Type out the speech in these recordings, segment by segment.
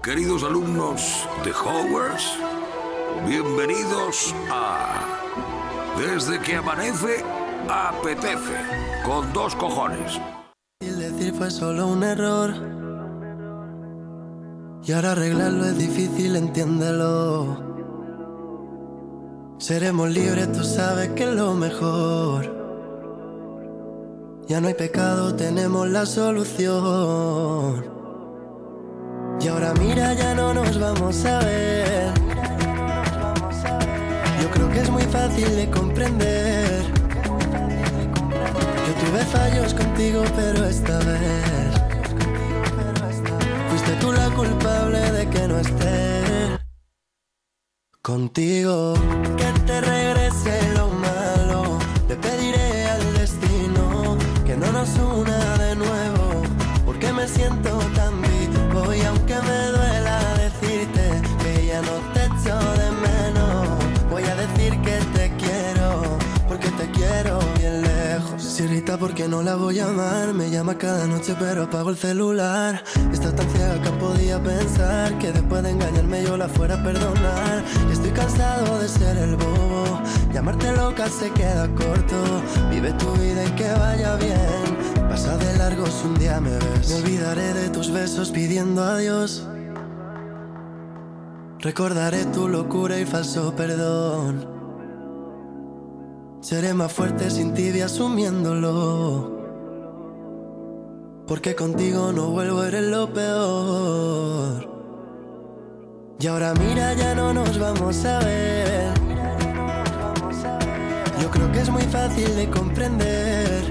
Queridos alumnos de Hogwarts, bienvenidos a Desde que amanece, apetece, con 2 cojones. El decir fue solo un error y ahora arreglarlo es difícil, entiéndelo. Seremos libres, tú sabes que es lo mejor. Ya no hay pecado, tenemos la solución. Y ahora mira, ya no nos vamos a ver. Yo creo que es muy fácil de comprender. Yo tuve fallos contigo, pero esta vez fuiste tú la culpable de que no esté contigo. Que te regrese lo malo, le pediré al destino que no nos una de nuevo, porque me siento tan vivo. Y aunque me duela decirte que ya no te echo de menos, voy a decir que te quiero, porque te quiero bien lejos. Se irrita porque no la voy a amar, me llama cada noche pero apago el celular. Está tan ciega que podía pensar que después de engañarme yo la fuera a perdonar. Y estoy cansado de ser el bobo, llamarte loca se queda corto. Vive tu vida y que vaya bien. Pasa de largo si un día me ves. Me olvidaré de tus besos pidiendo adiós. Recordaré tu locura y falso perdón. Seré más fuerte sin ti y asumiéndolo, porque contigo no vuelvo, eres lo peor. Y ahora mira, ya no nos vamos a ver. Yo creo que es muy fácil de comprender.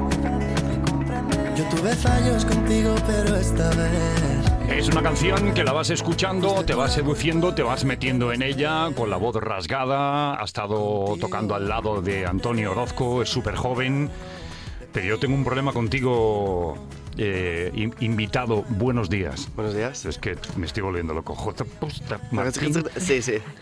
Yo tuve fallos contigo, pero esta vez es una canción que la vas escuchando, te vas seduciendo, te vas metiendo en ella con la voz rasgada. Ha estado tocando al lado de Antonio Orozco, es súper joven. Pero yo tengo un problema contigo, invitado. Buenos días. Buenos días. Es que me estoy volviendo loco. Martín. Sí.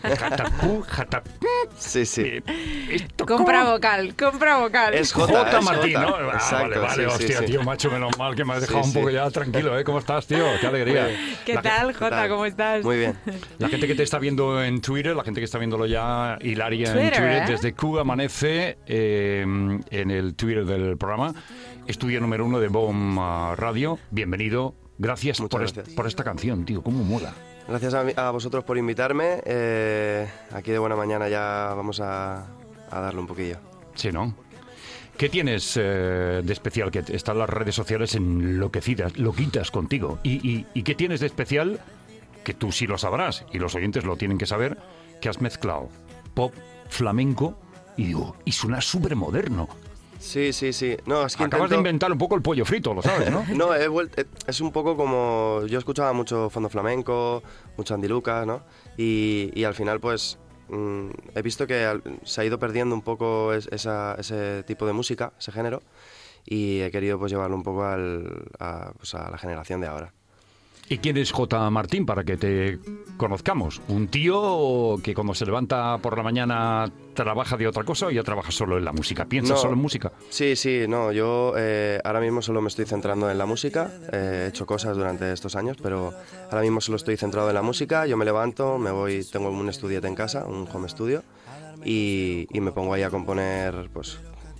Sí. Compra vocal. Es J. Martín, ¿no? Exacto, Vale, hostia, sí. Tío, macho, menos mal que me has dejado un poco ya tranquilo, ¿eh? ¿Cómo estás, tío? Qué alegría. ¿Qué tal, Jota? ¿Cómo estás? Muy bien. La gente que te está viendo en Twitter, la gente que está viéndolo ya, Hilaria en Twitter, Twitter, ¿eh? desde Q Amanece, en el Twitter del programa, estudio número 1 de BOM Radio. Bienvenido. Gracias, Muchas por esta canción, tío. ¿Cómo mola? Gracias a vosotros por invitarme. Aquí de buena mañana ya vamos a darle un poquillo. Sí, ¿no? ¿Qué tienes de especial? Que están las redes sociales enloquecidas, loquitas contigo. ¿Y qué tienes de especial? Que tú sí lo sabrás, y los oyentes lo tienen que saber, que has mezclado pop, flamenco, y digo, y suena súper moderno. Sí. No, es que Acabas de inventar un poco el pollo frito, lo sabes, ¿no? No, es un poco como... Yo escuchaba mucho fondo flamenco, mucho Andy Lucas, ¿no? Y al final, pues, he visto que se ha ido perdiendo un poco ese tipo de música, ese género, y he querido pues llevarlo un poco a la generación de ahora. ¿Y quién es J. Martín, para que te conozcamos? ¿Un tío que cuando se levanta por la mañana trabaja de otra cosa o ya trabaja solo en la música? ¿Piensas solo en música? Sí, no, yo ahora mismo solo me estoy centrando en la música. He hecho cosas durante estos años, pero ahora mismo solo estoy centrado en la música. Yo me levanto, me voy, tengo un estudiete en casa, un home studio, y me pongo ahí a componer, pues...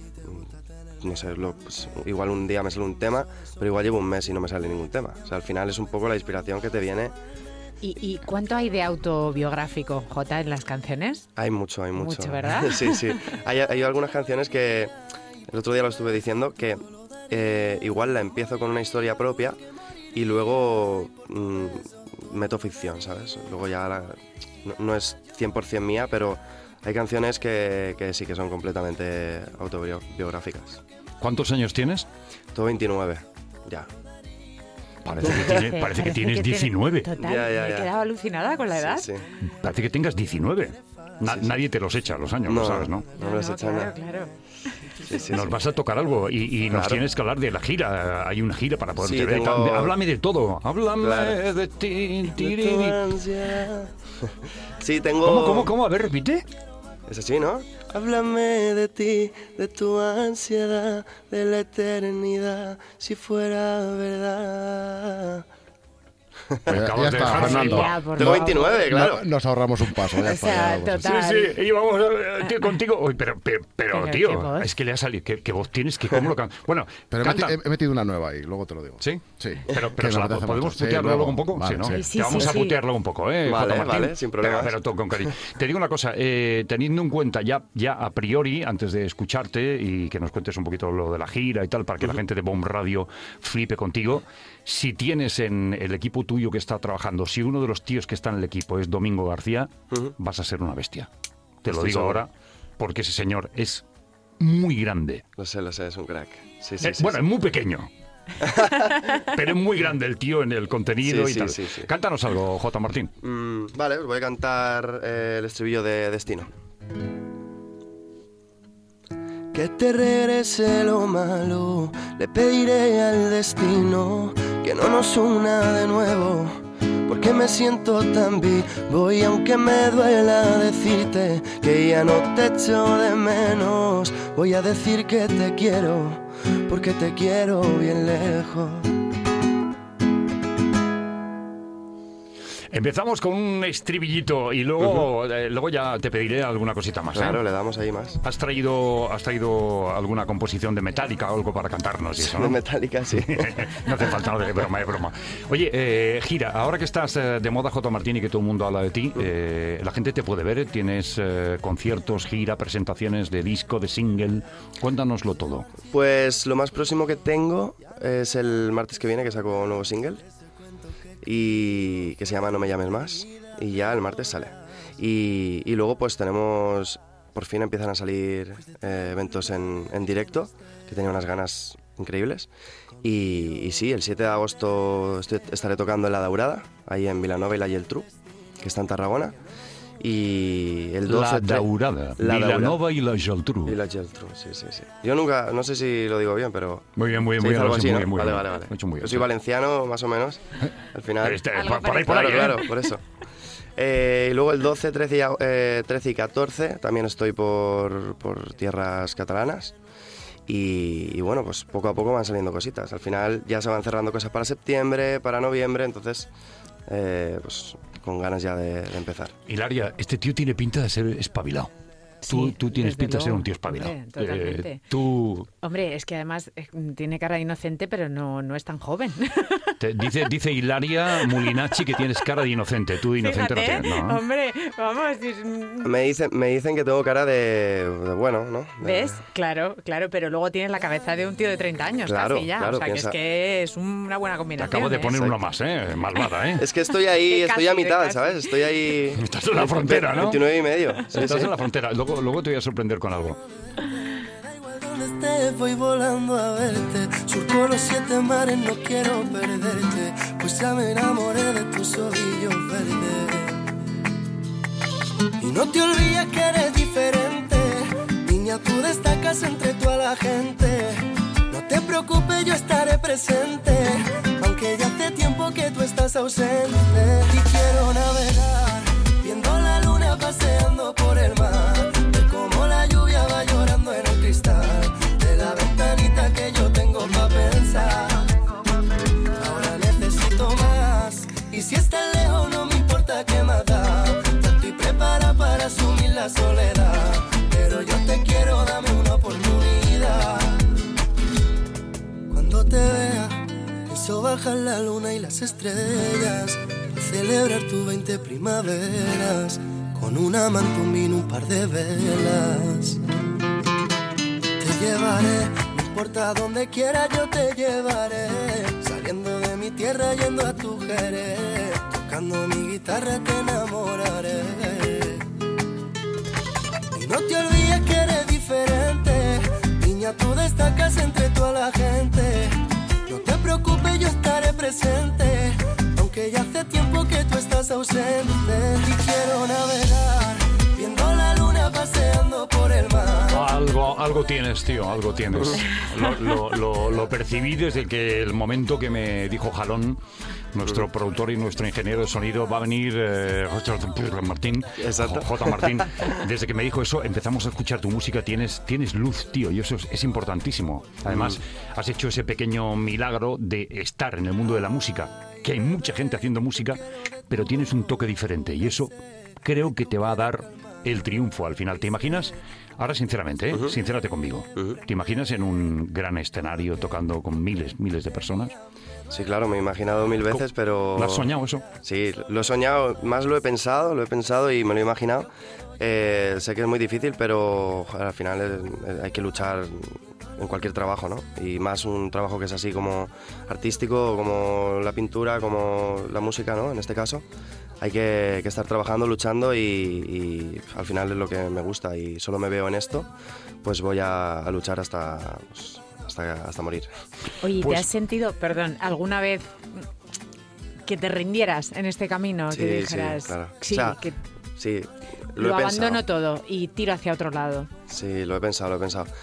No sé, pues, igual un día me sale un tema, pero igual llevo un mes y no me sale ningún tema. O sea, al final es un poco la inspiración que te viene. ¿Y cuánto hay de autobiográfico, Jota, en las canciones? Hay mucho. Mucho, ¿verdad? Sí. Hay algunas canciones que, el otro día lo estuve diciendo, que igual la empiezo con una historia propia y luego meto ficción, ¿sabes? Luego ya no es 100% mía, pero hay canciones que sí que son completamente autobiográficas. ¿Cuántos años tienes? Todo 29, ya. Parece que tienes 19. Total, Ya. me he quedado alucinada con la edad. Sí. Parece que tengas 19. Nadie te los echa los años, lo sabes, ¿no? No me los echan nada. Claro. Sí. Nos vas a tocar algo y nos Claro. tienes que hablar de la gira. Hay una gira para poder Sí, ver. tengo- Háblame de todo. Háblame Claro. de ti. De tu ansia. Sí, tengo... ¿Cómo? A ver, repite. Es así, ¿no? Háblame de ti, de tu ansiedad, de la eternidad, si fuera verdad. Pues ya Acabas de está, dejar Fernando. Ya, por Tengo favor. 29, claro. Nos ahorramos un paso. Ya O está, sea, ya vamos a- total. Sí, y vamos tío, contigo. Uy, pero Pero, tío, ¿qué voz? es que le ha salido. ¿Qué voz tienes? Que cómo lo Bueno, Pero canta. he metido una nueva ahí, luego te lo digo. ¿Sí? Sí. Pero Que me apetece ¿podemos mucho. Sí, putearlo luego un poco? Vale, sí, ¿no? sí. Sí, Te vamos sí, a sí. putearlo un poco, ¿eh? Vale, J. Martín? vale, sin problemas. Pero todo con cariño. Te digo una cosa, teniendo en cuenta ya a priori, antes de escucharte y que nos cuentes un poquito lo de la gira y tal, para que la gente de Bomb Radio flipe contigo, si tienes en el equipo tuyo que está trabajando, si uno de los tíos que está en el equipo es Domingo García, vas a ser una bestia. Te lo Estoy digo seguro. ahora, porque ese señor es muy grande. Lo sé, es un crack. Sí, sí, Bueno, sí. es muy pequeño. Pero es muy grande el tío en el contenido Sí, y sí, tal. sí, sí. Cántanos algo, J. Martín. Vale, os voy a cantar el estribillo de Destino. Que te regrese lo malo, le pediré al destino que no nos una de nuevo, porque me siento tan vivo y aunque me duela decirte que ya no te echo de menos, voy a decir que te quiero, porque te quiero bien lejos. Empezamos con un estribillito y luego ya te pediré alguna cosita más. ¿eh? Claro, le damos ahí más. ¿Has traído alguna composición de Metallica o algo para cantarnos y eso, De no? Metallica, sí. No hace falta, no, de broma, de broma. Oye, gira, ahora que estás de moda, J. Martín, y que todo el mundo habla de ti, la gente te puede ver, tienes conciertos, gira, presentaciones de disco, de single. Cuéntanoslo todo. Pues lo más próximo que tengo es el martes que viene, que saco un nuevo single y que se llama No me llames más, y ya el martes sale. Y luego pues tenemos, por fin empiezan a salir eventos en directo, que tenía unas ganas increíbles. Y sí, el 7 de agosto estaré tocando en La Daurada, ahí en Vilanova y la Geltrú, que está en Tarragona. Y el 12... La Daurada, La Vilanova y la Geltrú. Y la Geltrú, sí, sí, sí. Yo nunca, no sé si lo digo bien, pero... Muy bien, muy bien, se muy dice bien. algo lo has así, hecho ¿no? muy bien. Vale. Lo has hecho muy bien, Yo soy sí. valenciano, más o menos, al final. Algo Por ahí, Claro, ¿eh? por eso. Y luego el 12, 13 y 14 también estoy por tierras catalanas. Y bueno, pues poco a poco van saliendo cositas. Al final ya se van cerrando cosas para septiembre, para noviembre, entonces pues con ganas ya de empezar. Hilaria, este tío tiene pinta de ser espabilado. Sí, Tú tienes desde pinta de ser luego. un tío espabilado. Hombre, totalmente. Tú Hombre, es que además tiene cara de inocente, pero no es tan joven. dice Hilaria Mulinacci que tienes cara de inocente. Tú de inocente Fíjate, no tienes, ¿no? hombre, vamos. Me dicen que tengo cara de bueno, ¿no? ¿Ves? Claro, pero luego tienes la cabeza de un tío de 30 años Claro, casi ya. claro, o sea, piensa. que es una buena Te combinación. acabo de poner ¿eh? uno más, ¿eh? Malvada, ¿eh? Es que estoy ahí, De estoy a casi, de mitad, casi. ¿sabes? Estoy ahí... Estás en la frontera, ¿no? 29 y medio. Sí, Estás sí. en la frontera. Luego te voy a sorprender con algo. Da igual donde estés, voy volando a verte. Surco los 7 mares, no quiero perderte, pues ya me enamoré de tus ojillos verdes. Y no te olvides que eres diferente, niña, tú destacas entre toda la gente. No te preocupes, yo estaré presente, aunque ya hace tiempo que tú estás ausente. Y quiero navegar, viendo la luna paseando por el mar, ver cómo la lluvia va llorando en el cristal de la ventanita que yo tengo pa' pensar. Ahora necesito más, y si estás lejos no me importa qué más da. Ya estoy preparada para asumir la soledad, pero yo te quiero, dame una oportunidad. Cuando te vea, pienso bajar la luna y las estrellas, a celebrar tu 20 primaveras, con una manta, un vino, un par de velas. Te llevaré, no importa donde quiera yo te llevaré, saliendo de mi tierra yendo a tu Jerez, tocando mi guitarra te enamoraré. Y no te olvides que eres diferente, niña, tú destacas entre toda la gente. No te preocupes, yo estaré presente, aunque ya hace tiempo que tú estás ausente. Y quiero navegar, viendo la luna paseando por el mar. Algo tienes, tío, algo tienes. Lo percibí desde que el momento que me dijo Jalón, nuestro productor y nuestro ingeniero de sonido, va a venir Martín, Exacto. J. Martín. Desde que me dijo eso, empezamos a escuchar tu música. Tienes luz, tío, y eso es importantísimo. Además, has hecho ese pequeño milagro de estar en el mundo de la música. que hay mucha gente haciendo música, pero tienes un toque diferente y eso creo que te va a dar el triunfo al final. ¿Te imaginas? Ahora, sinceramente, sincérate conmigo. ¿Te imaginas en un gran escenario tocando con miles de personas? Sí, claro, me he imaginado 1000 veces, pero... ¿Lo has soñado eso? Sí, lo he soñado, más lo he pensado y me lo he imaginado. Sé que es muy difícil, pero al final hay que luchar en cualquier trabajo, ¿no? Y más un trabajo que es así como artístico, como la pintura, como la música, ¿no? En este caso. Hay que estar trabajando, luchando y al final es lo que me gusta y solo me veo en esto, pues voy a luchar hasta morir. Oye, Pues- ¿te has sentido, perdón, alguna vez que te rindieras en este camino? Sí, Que dijeras, sí, claro. sí, O sea, que Sí, lo he abandono pensado. todo y tiro hacia otro lado. Sí, lo he pensado.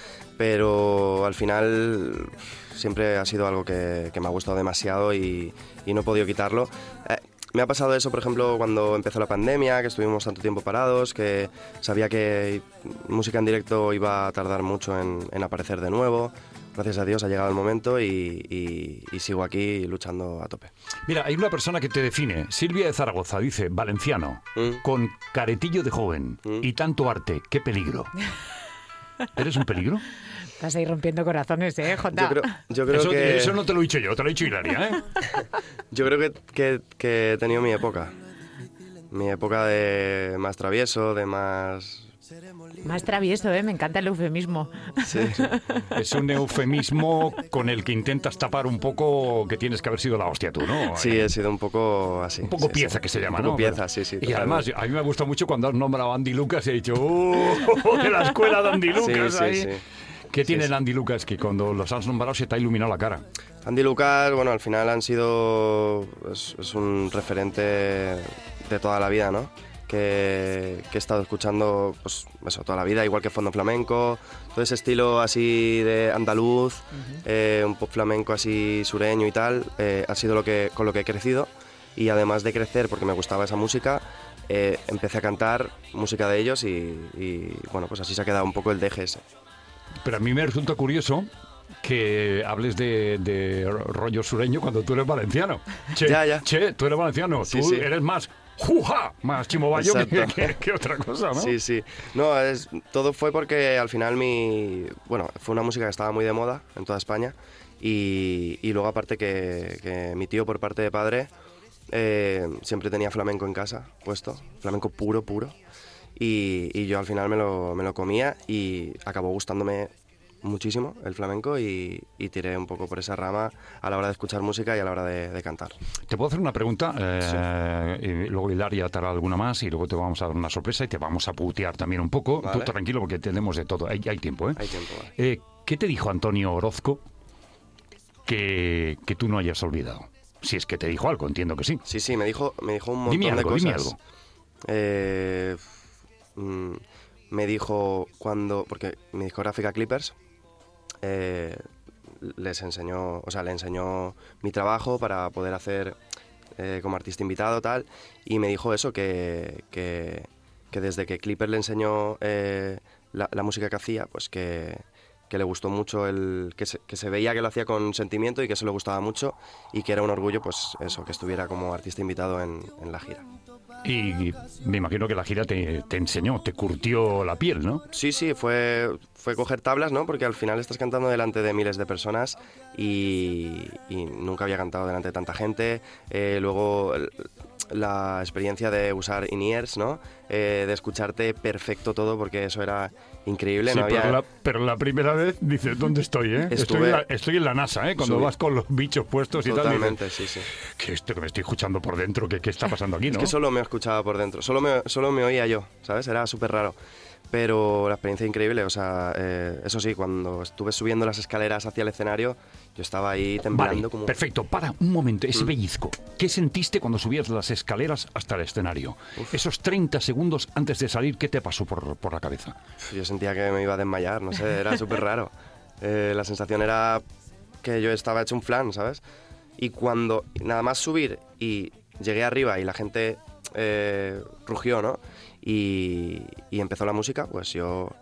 Pero al final siempre ha sido algo que me ha gustado demasiado y no he podido quitarlo. Me ha pasado eso, por ejemplo, cuando empezó la pandemia, que estuvimos tanto tiempo parados, que sabía que música en directo iba a tardar mucho en aparecer de nuevo. Gracias a Dios ha llegado el momento y sigo aquí luchando a tope. Mira, hay una persona que te define. Silvia de Zaragoza dice, valenciano, con caretillo de joven y tanto arte, qué peligro. ¿Eres un peligro? Vas a ir rompiendo corazones, Jota? Yo creo que... Eso no te lo he dicho yo, te lo he dicho Hilaria, ¿eh? Yo creo que he tenido mi época. Mi época de más travieso, de más... Más travieso, me encanta el eufemismo. Sí. Es un eufemismo con el que intentas tapar un poco que tienes que haber sido la hostia tú, ¿no? Sí, he sido un poco así. Un poco sí, pieza sí. que se llama, Un poco ¿no? pieza, sí. Y totalmente. además, a mí me gusta mucho cuando has nombrado a Andy Lucas y he dicho, de la escuela de Andy Lucas Sí, ahí. sí. ¿Qué tiene sí. el Andy Lucas que cuando los has nombrado se te ha iluminado la cara? Andy Lucas, bueno, al final han sido... Es un referente de toda la vida, ¿no? Que he estado escuchando pues, eso, toda la vida, igual que Fondo Flamenco, todo ese estilo así de andaluz, un pop flamenco así sureño y tal, ha sido con lo que he crecido. Y además de crecer, porque me gustaba esa música, empecé a cantar música de ellos y bueno, pues así se ha quedado un poco el deje ese. Pero a mí me resulta curioso que hables de rollo sureño cuando tú eres valenciano. Che, Ya. Che, tú eres valenciano, Sí, tú sí. eres más ¡juja! Más chimobayo Exacto. que otra cosa, ¿no? Sí. No, todo fue porque al final fue una música que estaba muy de moda en toda España y luego aparte que mi tío por parte de padre siempre tenía flamenco en casa puesto, flamenco puro y yo al final me lo comía y acabó gustándome muchísimo el flamenco y tiré un poco por esa rama a la hora de escuchar música y a la hora de cantar. ¿Te puedo hacer una pregunta? Y luego Hilaria te hará alguna más y luego te vamos a dar una sorpresa y te vamos a putear también un poco. Vale. Tú tranquilo porque tenemos de todo. Hay tiempo, ¿eh? Hay tiempo, vale. ¿Qué te dijo Antonio Orozco que tú no hayas olvidado? Si es que te dijo algo, entiendo que sí. Sí, me dijo un montón Dime de algo, cosas. dime algo. Me dijo porque mi discográfica Clippers le enseñó mi trabajo para poder hacer como artista invitado tal y me dijo eso que desde que Clippers le enseñó la música que hacía pues que le gustó mucho que se veía que lo hacía con sentimiento y que eso le gustaba mucho y que era un orgullo pues eso que estuviera como artista invitado en la gira. Y me imagino que la gira te enseñó, te curtió la piel, ¿no? Sí, fue coger tablas, ¿no? Porque al final estás cantando delante de miles de personas y nunca había cantado delante de tanta gente. Luego la experiencia de usar in-ears, ¿no? De escucharte perfecto todo, porque eso era increíble. Sí, no había... pero la primera vez dices, ¿dónde estoy, eh? Estoy en la NASA, ¿eh? Cuando Subí. vas con los bichos puestos y Totalmente, tal. Dices, sí. ¿qué esto que me estoy escuchando por dentro? ¿Qué está pasando aquí, no? Es que solo me escuchaba por dentro, solo me oía yo, ¿sabes? Era súper raro. Pero la experiencia increíble, o sea, eso sí, cuando estuve subiendo las escaleras hacia el escenario, yo estaba ahí temblando Vale, como... perfecto, para un momento, ese pellizco. ¿Qué sentiste cuando subías las escaleras hasta el escenario? Esos 30 segundos antes de salir, ¿qué te pasó por la cabeza? Yo sentía que me iba a desmayar, no sé, era súper raro. La sensación era que yo estaba hecho un flan, ¿sabes? Y cuando nada más subir y llegué arriba y la gente rugió, ¿no? Y empezó la música, pues yo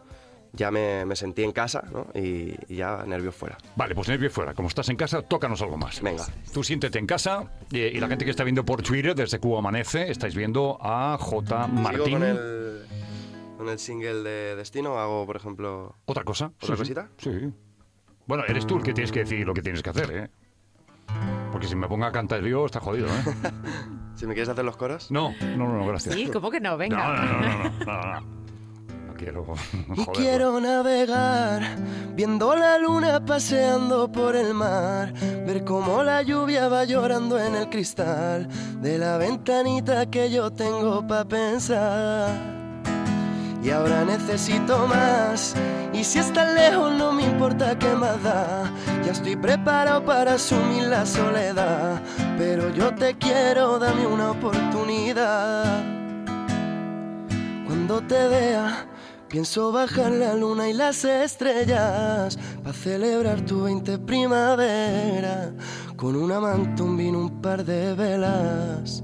ya me sentí en casa, ¿no? Y ya nervios fuera. Vale, pues nervios fuera. Como estás en casa, tócanos algo más. Venga. Tú siéntete en casa y la gente que está viendo por Twitter, desde Cuba Amanece, estáis viendo a J. Martín. ¿Sigo con el single de Destino? ¿Hago, por ejemplo, ¿Otra cosa? otra Sí, cosita? Sí. Bueno, eres tú el que tienes que decir lo que tienes que hacer, ¿eh? Porque si me pongo a cantar yo, está jodido, ¿eh? Si me quieres hacer los coros. No, gracias. Sí, ¿cómo que no? Venga. No. No quiero. Y Joder. quiero navegar, viendo la luna paseando por el mar, ver cómo la lluvia va llorando en el cristal de la ventanita que yo tengo pa' pensar. Y ahora necesito más, y si estás lejos no me importa qué más da. Ya estoy preparado para asumir la soledad, pero yo te quiero, dame una oportunidad. Cuando te vea, pienso bajar la luna y las estrellas para celebrar tu 20 primavera, con una manta, un vino, un par de velas.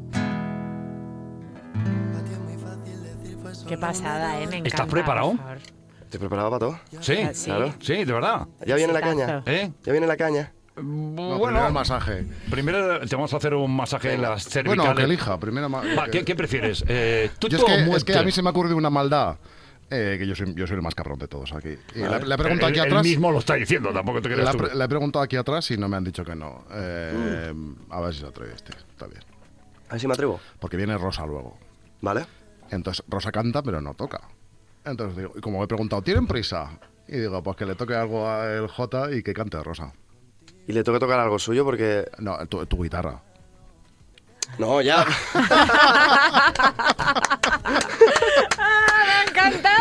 Qué pasada, me encanta. ¿Estás preparado? por favor. ¿Estoy preparado para todo? Sí, Sí. Claro. sí, de verdad. ¿Ya viene la Exitazo. caña? ¿Eh? ¿Ya viene la caña? No, primero el masaje. Primero te vamos a hacer un masaje en las cervicales. Bueno, que elija. Primero Va, ¿qué prefieres? ¿Tú Yo es que a mí se me ha ocurrido una maldad. Que yo soy el más cabrón de todos aquí. Y le he preguntado aquí Él atrás. mismo lo está diciendo, tampoco te creas tú. Le he preguntado aquí atrás y no me han dicho que no. A ver si se atreve este. Está bien. A ver si me atrevo. Porque viene Rosa luego. ¿Vale? Entonces, Rosa canta, pero no toca. Entonces digo, y como he preguntado, ¿tienen prisa? Y digo, pues que le toque algo al J y que cante Rosa. Y le tengo que tocar algo suyo porque... No, tu guitarra. No, ya. ¡Me encanta!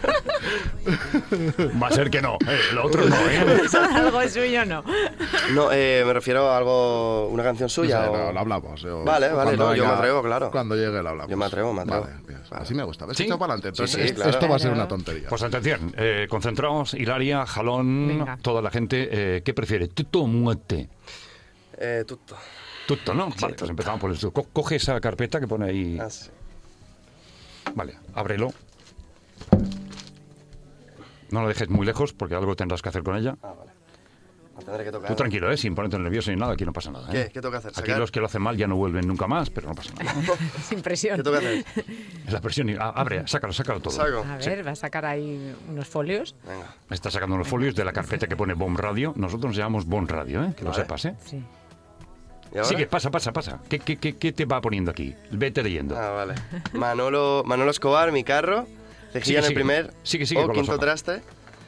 Va a ser que no, lo otro no, ¿eh? Algo suyo no. No, me refiero a algo... Una canción suya. No sé, o... lo hablamos. Vale, cuando yo me atrevo, claro. Cuando llegue lo hablamos. Yo me atrevo. Vale, bien. Así me gusta. ¿Ves? ¿Sí? Echado para adelante. Entonces, Sí, claro. esto va a ser Claro. una tontería. Pues atención, concentraos, Hilaria, Jalón, Venga. toda la gente, ¿qué prefiere? ¿Tutto o muerte? Tutto. Tutto, ¿no? Vale, pues tutto. empezamos por eso. Coge esa carpeta que pone ahí. Ah, sí. Vale, ábrelo. No lo dejes muy lejos porque algo tendrás que hacer con ella. Ah, vale. Me tendré que tocar. Tú tranquilo, sin ponerte nervioso ni nada, aquí no pasa nada. ¿eh? ¿Qué tengo que hacer? Aquí ¿Sacar? los que lo hacen mal ya no vuelven nunca más, pero no pasa nada. Sin presión. ¿Qué tengo que hacer? Es la presión. Abre, sácalo todo. Saco. A ver, va a sacar ahí unos folios. Venga. Está sacando los folios de la carpeta que pone Bomb Radio. Nosotros nos llamamos Bomb Radio, ¿eh? Que lo Vale. sepas, ¿eh? Sí. ¿Y ahora? Sigue, pasa. ¿Qué te va poniendo aquí? Vete leyendo. Ah, vale. Manolo Escobar, Mi Carro. Cejilla en el Sigue. primer. Sigue O con los Quinto ojos. Traste.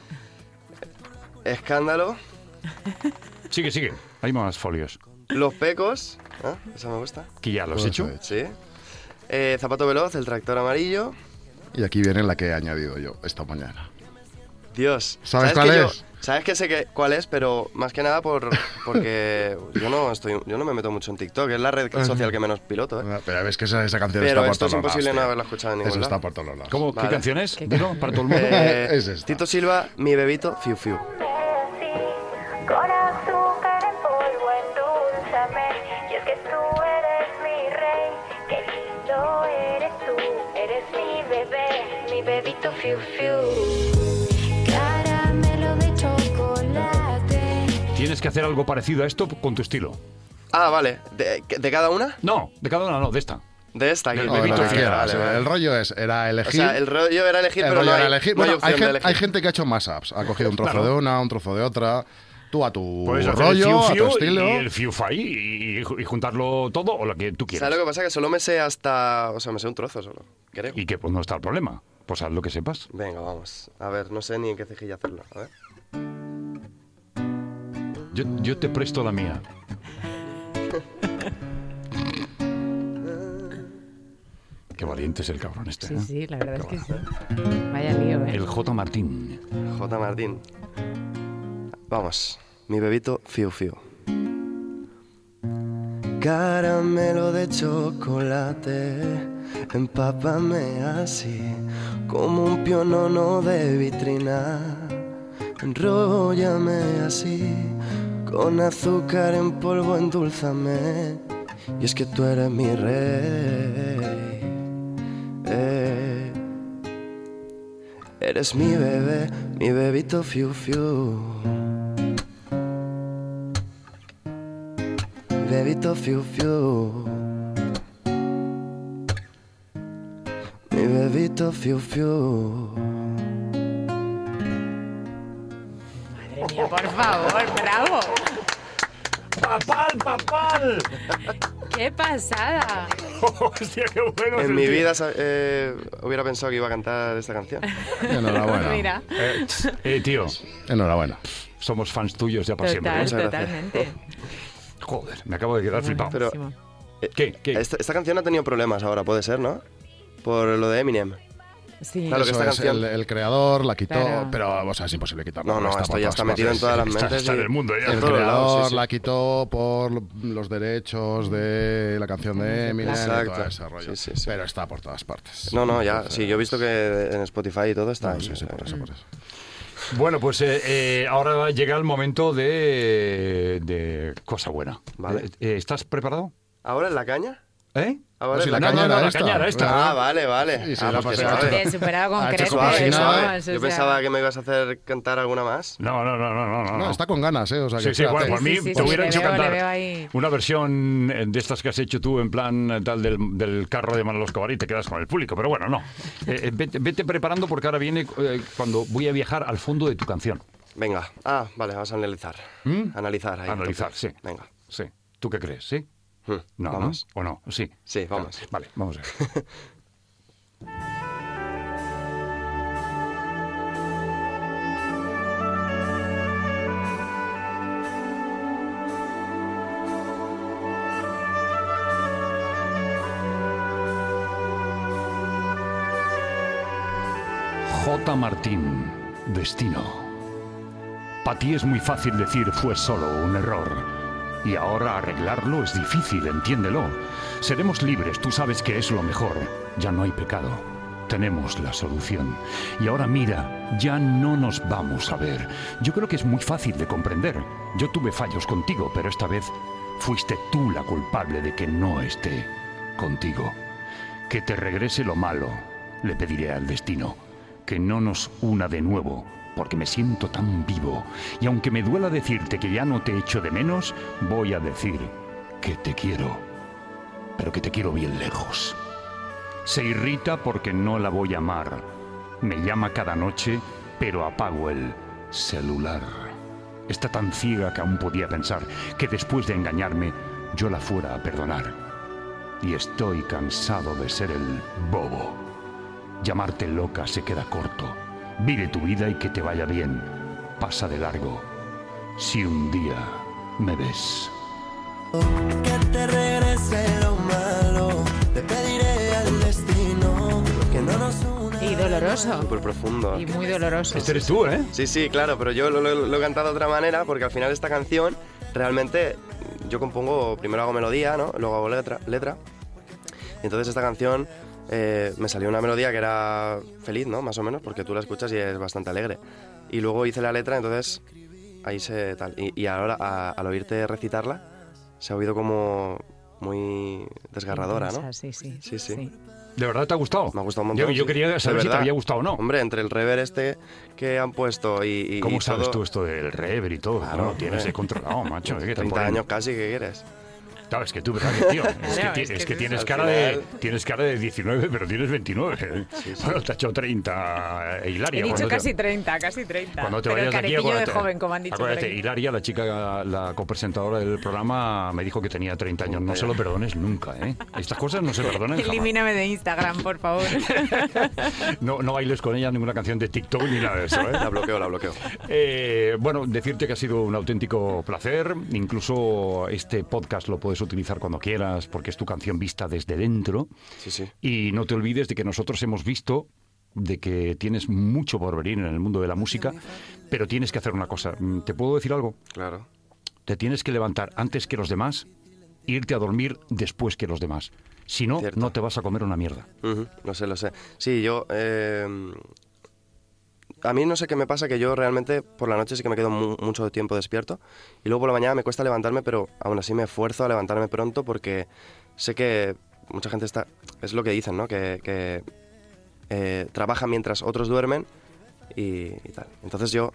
Escándalo. Sigue. Hay más folios. Los Pecos. ¿Ah? Eso me gusta. Que ya los Todo he hecho. eso Sí. Zapato Veloz, El Tractor Amarillo. Y aquí viene la que he añadido yo esta mañana. Dios. ¿Sabes cuál que es? Sabes que sé cuál es, pero más que nada porque yo no me meto mucho en TikTok. Es la red social que menos piloto, ¿eh? Pero ves que esa canción Pero está por esto es todos imposible lados, no tío. haberla escuchado en ningún Eso lado. está por todos lados. ¿Cómo? Vale. ¿Qué canción es? ¿Qué Dilo, para todo el mundo. Es esta. Tito Silva, Mi Bebito, Fiu Fiu. Con azúcar en polvo, endulzame. Y es que tú eres mi rey, qué lindo eres tú. Eres mi bebé, mi bebito fiu fiu. Caramelo de chocolate. Tienes que hacer algo parecido a esto con tu estilo. Ah, vale. ¿De cada una? No, de cada una no, de esta. De esta aquí. Del No, de bebito lo que fiel, quieras. Vale, vale. El rollo era O elegir. sea, el rollo era elegir, el pero rollo no era hay, elegir. no hay Bueno, opción de elegir. hay gente que ha hecho mashups. Ha cogido un trozo Claro. de una, un trozo de otra. Tú a tu Puedes hacer rollo, el a tu fiu-fiu estilo. y el fiu-fai y juntarlo todo o lo que tú quieras. ¿Sabes lo que pasa? Que solo me sé hasta... O sea, me sé un trozo solo, creo. Y que pues no está el problema. Pues haz lo que sepas. Venga, vamos. A ver, no sé ni en qué cejilla hacerlo. A ver. Yo te presto la mía. Qué valiente es el cabrón este. Sí, ¿eh? sí, la verdad es Qué que sí. Vaya lío, ¿eh? El J. Martín. J. Martín. Vamos. Mi bebito, Fiu Fiu. Caramelo de chocolate, empápame así, como un pionono de vitrina. Enróllame así, con azúcar en polvo, endulzame. Y es que tú eres mi rey. eres mi bebé, mi bebito fiu fiu. Mi bebito fiu fiu. Mi bebito fiu fiu. Madre mía, por favor, bravo. ¡Papal! ¡Qué pasada! Hostia, qué bueno. es En el mi tío. vida hubiera pensado que iba a cantar esta canción. Enhorabuena. Mira, Tío, Enhorabuena. somos fans tuyos ya para siempre. total, Muchas totalmente. Joder, me acabo de quedar flipado. Pero Buenísimo. ¿Qué? esta canción ha tenido problemas ahora, puede ser, ¿no? Por lo de Eminem. Sí. Claro que Eso esta es, canción- el creador la quitó, Claro. pero o sea, es imposible quitarlo. No, Está esto por ya todas está metido en partes. todas las Está- mentes. está en y- el mundo ya. en El todos creador lados, sí, sí. la quitó por los derechos de la canción de Eminem y Exacto. todo ese rollo. Sí, sí, sí. Pero está por todas partes. No, ya. Entonces, Sí, yo he visto que en Spotify y todo está no, ahí. sí, por eso. Bueno, pues ahora llega el momento de cosa buena. Vale. ¿Estás preparado? ¿Ahora en la caña? ¿Eh? Ahora Pues si en la la caña caña. era la esta. caña era esta. ¿verdad? Vale. Y se Ah, la pues pasé qué a suave. De superado Ha hecho concreto. como si Qué nada. suave. Yo pensaba que me ibas a hacer cantar alguna más. No. No, está con ganas, ¿eh? O sea, que Sí, bueno, espérate. por mí Sí, te hubiera le hecho veo, cantar le veo ahí. una versión de estas que has hecho tú en plan tal del carro de Manolo Escobar y te quedas con el público. Pero bueno, no. Vete preparando porque ahora viene cuando voy a viajar al fondo de tu canción. Venga. Vale, vamos a analizar. Analizar ahí. Analizar, sí. Venga. Sí. ¿Tú qué crees? ¿Sí? No, Vamos. ¿no? ¿O no? Sí. Sí, vamos. Vale, vamos a ver. J. Martín, Destino. Para ti es muy fácil decir fue solo un error. Y ahora arreglarlo es difícil, entiéndelo. Seremos libres, tú sabes que es lo mejor. Ya no hay pecado. Tenemos la solución. Y ahora mira, ya no nos vamos a ver. Yo creo que es muy fácil de comprender. Yo tuve fallos contigo, pero esta vez fuiste tú la culpable de que no esté contigo. Que te regrese lo malo, le pediré al destino. Que no nos una de nuevo, porque me siento tan vivo. Y aunque me duela decirte que ya no te echo de menos, voy a decir que te quiero, pero que te quiero bien lejos. Se irrita porque no la voy a amar. Me llama cada noche, pero apago el celular. Está tan ciega que aún podía pensar que después de engañarme, yo la fuera a perdonar. Y estoy cansado de ser el bobo. Llamarte loca se queda corto. Vive tu vida y que te vaya bien. Pasa de largo. Si un día me ves. Que te regrese lo malo, le pediré al destino que no nos una. Y doloroso. Súper profundo. Y muy doloroso. Este eres tú, ¿eh? Sí, claro, pero yo lo he cantado de otra manera porque al final esta canción realmente yo compongo, primero hago melodía, ¿no? Luego hago letra. Y entonces esta canción me salió una melodía que era feliz, ¿no? Más o menos, porque tú la escuchas y es bastante alegre. Y luego hice la letra, entonces ahí se tal. Y ahora al oírte recitarla se ha oído como muy desgarradora, ¿no? Sí. Sí. ¿De verdad te ha gustado? Me ha gustado un montón. Yo quería De saber si te verdad. había gustado o no. Hombre, entre el rever este que han puesto y ¿Cómo y sabes todo, tú esto del rever y todo? Claro, No lo tienes hombre. controlado, macho. ¿Qué te 30 ponen? años casi, ¿qué quieres? Claro, es que tú, ¿verdad que, tío? Claro, Es que tienes al cara final- tienes cara de 19, pero tienes 29. ¿eh? Bueno, te ha hecho 30, Hilaria. He dicho cuando te- casi 30, casi 30. Cuando te Pero el vayas de aquí, caretillo de acuérdate, joven, como han dicho por acuérdate, aquí. Hilaria, la chica, la copresentadora del programa, me dijo que tenía 30 años. No se lo perdones nunca, ¿eh? Estas cosas no se perdonan jamás. Elimíname de Instagram, por favor. No bailes con ella ninguna canción de TikTok ni nada de eso, ¿eh? La bloqueo. Bueno, decirte que ha sido un auténtico placer. Incluso este podcast lo puedes utilizar cuando quieras, porque es tu canción vista desde dentro. Sí. Y no te olvides de que nosotros hemos visto de que tienes mucho por venir en el mundo de la música, pero tienes que hacer una cosa. ¿Te puedo decir algo? Claro. Te tienes que levantar antes que los demás, irte a dormir después que los demás. Si no, Cierto. no te vas a comer una mierda. Ujú, lo sé. Sí, yo... a mí no sé qué me pasa, que yo realmente por la noche sí que me quedo mucho tiempo despierto y luego por la mañana me cuesta levantarme, pero aún así me esfuerzo a levantarme pronto porque sé que mucha gente está... Es lo que dicen, ¿no? Que trabajan mientras otros duermen y tal. Entonces yo,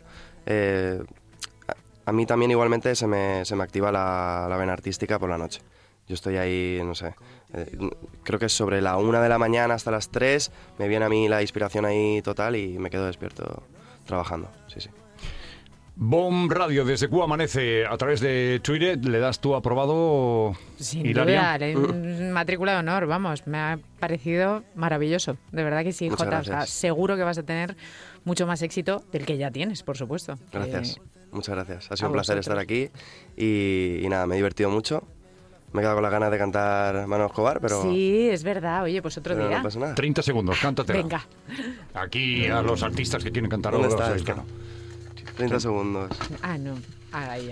a mí también igualmente se me activa la vena artística por la noche. Yo estoy ahí, no sé, creo que es sobre la 1 de la mañana hasta las 3, me viene a mí la inspiración ahí total y me quedo despierto trabajando, sí, sí. BOM Radio, desde Cuba Amanece, a través de Twitter, ¿le das tú aprobado, Sin Hilaria? duda, matrícula de honor, vamos, me ha parecido maravilloso. De verdad que sí, Muchas Jota. O sea, gracias. seguro que vas a tener mucho más éxito del que ya tienes, por supuesto. Gracias, muchas gracias. Ha sido a un placer vosotros. estar aquí y nada, me he divertido mucho. Me he quedado con las ganas de cantar Manolo Escobar, pero Sí, es verdad. Oye, pues otro día. no pasa nada. 30 segundos, cántatela. Venga. Aquí a los artistas que quieren cantar ¿Dónde algo, está sabéis que esta? no. 30 segundos. Ah, no. Ahí.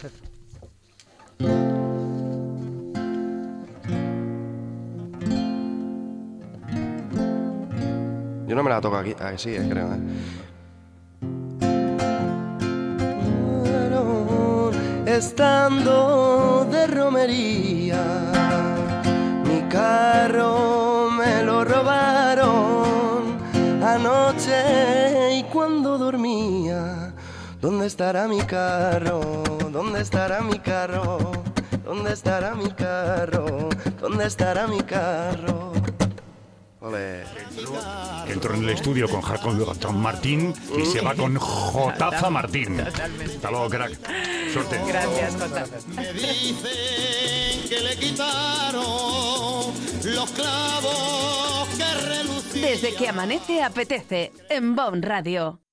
Yo no me la toco aquí. Ah, sí, creo, Estando de romería, mi carro me lo robaron anoche y cuando dormía. ¿Dónde estará mi carro? ¿Dónde estará mi carro? ¿Dónde estará mi carro? ¿Dónde estará mi carro? Ole. Entró en el estudio con Martín y se va con Jotaza Martín. Totalmente. Hasta luego, crack. Suerte. Gracias, Jota. Me dicen que le quitaron los clavos que relucían. Desde que amanece apetece en BOM Radio.